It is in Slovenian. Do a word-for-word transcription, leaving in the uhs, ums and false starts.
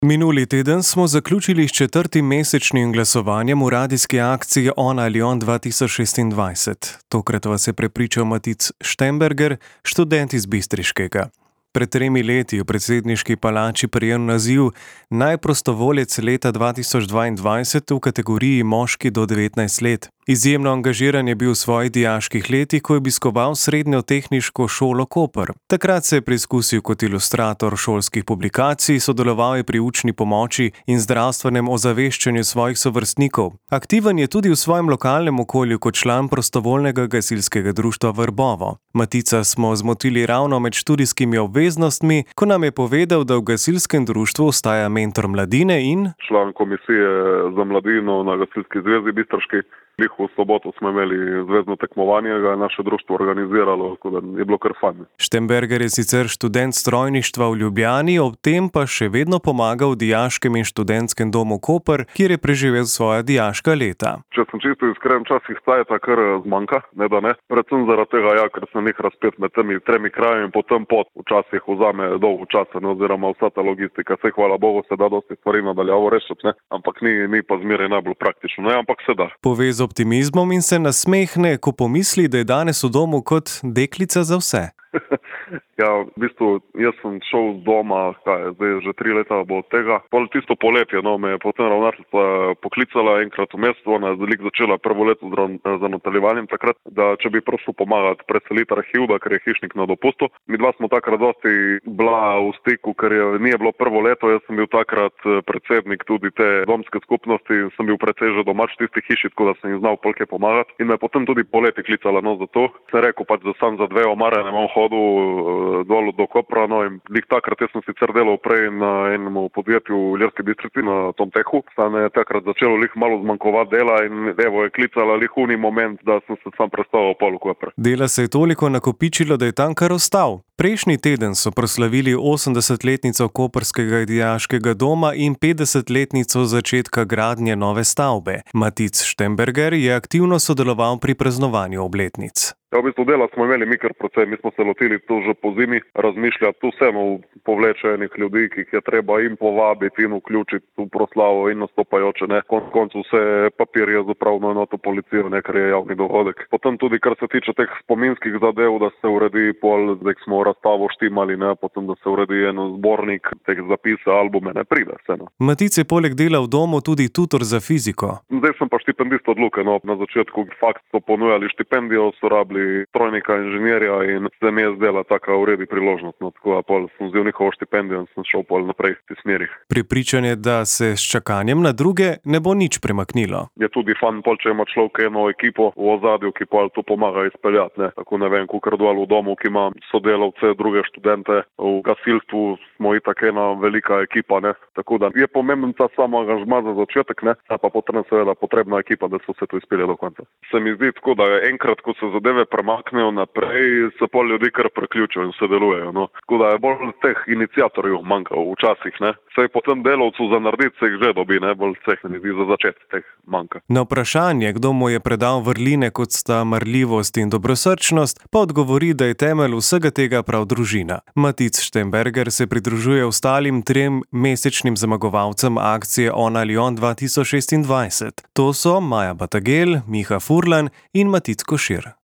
Minuli teden smo zaključili s četrtim mesečnim glasovanjem v radijski akciji On ali On dva tisoč šestindvajset. Tokrat vas je prepričal Matic Štemberger, študent iz Bistriškega. Pred tremi leti v predsedniški palači prejel naziv najprostovoljec leta dva tisoč dvaindvajset v kategoriji moški do devetnajst let. Izjemno angažiran je bil v svojih dijaških letih, ko je obiskoval Srednjo tehniško šolo Koper. Takrat se je preizkusil kot ilustrator šolskih publikacij, sodeloval je pri učni pomoči in zdravstvenem ozaveščanju svojih sovrstnikov. Aktiven je tudi v svojem lokalnem okolju kot član prostovoljnega gasilskega društva Vrbovo. Matica smo zmotili ravno med študijskimi obveznostmi, ko nam je povedal, da v gasilskem društvu ostaja mentor mladine in član komisije za mladino na Gasilski zvezi Bistriški. V soboto smo imeli zvezno tekmovanje, ga je naše društvo organiziralo, tako da je bilo kar fajn. Štemberger je sicer študent strojništva v Ljubljani, ob tem pa še vedno pomaga v dijaškem in študentskem domu Koper, kjer je preživel svoja dijaška leta. Če sem čisto iskren, včasih stajata kar zmanjka, ne da ne. Predvsem zaradi tega, ja, ker sem jih razpet med temi tremi kraji in potem pot včasih vzame dolgo časa, ne, oziroma vsa ta logistika. Se hvala Bogu se da dosti stvari nadaljavo rešiti, ne, ampak ni, ni pa zmeraj najbolj praktično, ne, ampak se da. Pove z optimizmom in se nasmehne, ko pomisli, da je danes v domu kot deklica za vse. Ja, v bistvu, jaz sem šel z doma, kaj je, zdaj že tri leta bo od tega. Pol tisto poletje, no, me je potem ravnateljica poklicala enkrat v mesto, ona je zdaj začela prvo leto za nadaljevanjem takrat, da če bi prosil pomagati preseliti arhiv, da ker je hišnik na dopustu. Mi dva smo takrat dosti bila v stiku, ker je, nije bilo prvo leto, jaz sem bil takrat predsednik tudi te domske skupnosti, sem bil precej že domač tistih hiši, tako da sem jim znal polke pomagati. In me je potem tudi poletje klicala, no, za to. Sem rekel pač, da sam za dve omare ne bom hodil dolu do Kopra, no, in lih takrat jaz sem sicer delal prej na enem podjetju v Ilirski Bistrici na tom tehu. Sam je takrat začelo lih malo zmanjkovati dela in evo je klicala lih uni moment, da sem se sam predstavil pol v Kopr. Dela se je toliko nakopičilo, da je tam kar ostal. Prejšnji teden so proslavili osemdesetletnico koprskega dijaškega doma in petdesetletnico začetka gradnje nove stavbe. Matic Štemberger je aktivno sodeloval pri praznovanju obletnic. Ja, v bistvu dela smo imeli mi kar precej, mi smo se lotili tu že po zimi razmišljati, tu vseeno povlečenih ljudi, ki jih je treba in povabiti in vključiti v proslavo in nastopajoče, ne. Konec koncu vse papir je zapravno enoto policijo, ne, ker je javni dohodek. Potem tudi, kar se tiče teh spominskih zadev, da se uredi pol, zdaj smo razstavo štimali, ne, potem da se uredi en zbornik teh zapise, albume, ne, pride vseeno. Matic je poleg dela v domu tudi tutor za fiziko. Zdaj sem pa štipendist od Luke, no, na začetku fakt so ponujali štipendijo, so rabili strojnika, inženirja in se mi je zdela taka uredi priložnost, no, tako da pol sem vzel njihovo štipendijo in sem šel pol naprej v tih smerih. Pripričan je, da se s čakanjem na druge ne bo nič premaknilo. Je tudi fan, pol, če ima človek eno ekipo v ozadju, ki pol to pomaga izpeljati, ne. Tako ne vem, kukar dol v domu, ki ima sodelavce, druge študente, v gasilstvu smo itak ena velika ekipa, ne. Tako da je pomemben ta samo angažma za začetek, ne, pa potrebna seveda potrebna ekipa, da se vse to izpelje do konca. Se mi zdi tako, da enkrat, ko se zadeve premaknejo naprej, se pol ljudi kar priključijo in sodelujejo, no. Tako da je bolj teh iniciatorjev manjkal včasih, ne. Saj potem delavcu za narediti se jih že dobi, ne, bolj teh ljudi za začetek teh manjka. Na vprašanje, kdo mu je predal vrline, kot sta marljivost in dobrosrčnost, pa odgovori, da je temelj vsega tega prav družina. Matic Štemberger se pridružuje ostalim trem mesečnim zmagovalcem akcije On ali On dva tisoč šestindvajset. To so Maja Batagel, Miha Furlan in Matic Košir.